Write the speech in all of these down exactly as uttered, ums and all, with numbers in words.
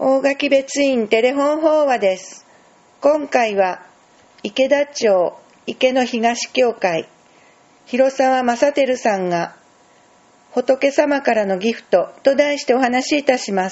大垣別院テレフォン法話です。今回は池田町池の東教会広沢正輝さんが仏様からのギフトと題してお話しいたします。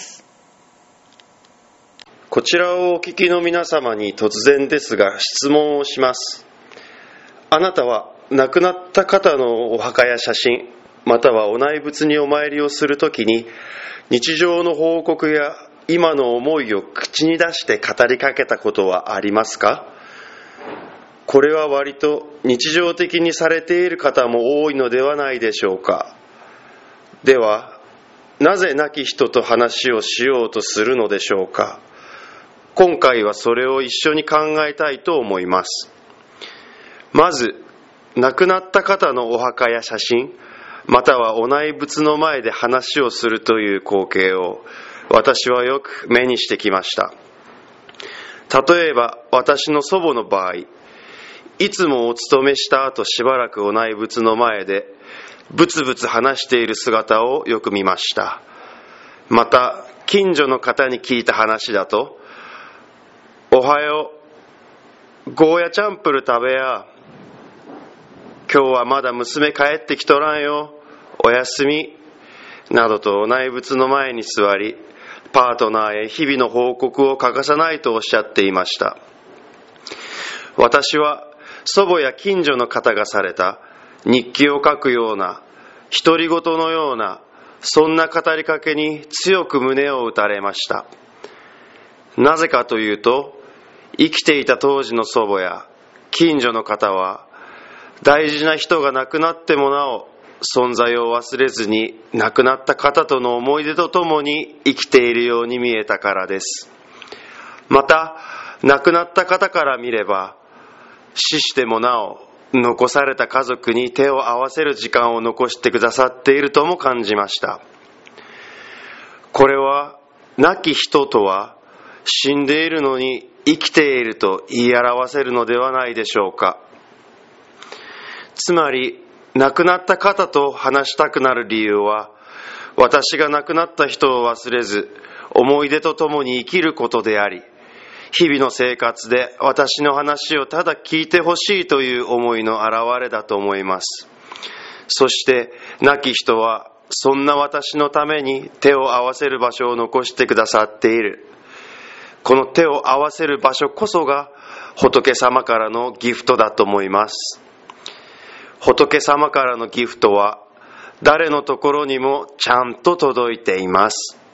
こちらをお聞きの皆様に突然ですが質問をします。あなたは亡くなった方のお墓や写真、またはお内仏にお参りをするときに日常の報告や今の思いを口に出して語りかけたことはありますか？これは割と日常的にされている方も多いのではないでしょうか。では、なぜ亡き人と話をしようとするのでしょうか。今回はそれを一緒に考えたいと思います。まず、亡くなった方のお墓や写真、またはお内仏の前で話をするという光景を私はよく目にしてきました。例えば私の祖母の場合、いつもお勤めした後しばらくお内仏の前でブツブツ話している姿をよく見ました。また近所の方に聞いた話だと、おはよう、ゴーヤチャンプル食べや、今日はまだ娘帰ってきとらんよ、おやすみ、などとお内仏の前に座り、パートナーへ日々の報告を欠かさないとおっしゃっていました。私は祖母や近所の方がされた日記を書くような独り言のようなそんな語りかけに強く胸を打たれました。なぜかというと、生きていた当時の祖母や近所の方は大事な人が亡くなってもなお存在を忘れずに亡くなった方との思い出とともに生きているように見えたからです。また亡くなった方から見れば、死してもなお残された家族に手を合わせる時間を残してくださっているとも感じました。これは亡き人とは死んでいるのに生きていると言い表せるのではないでしょうか。つまり亡くなった方と話したくなる理由は、私が亡くなった人を忘れず思い出とともに生きることであり、日々の生活で私の話をただ聞いてほしいという思いの表れだと思います。そして亡き人はそんな私のために手を合わせる場所を残してくださっている。この手を合わせる場所こそが仏様からのギフトだと思います。仏様からのギフトは誰のところにもちゃんと届いています。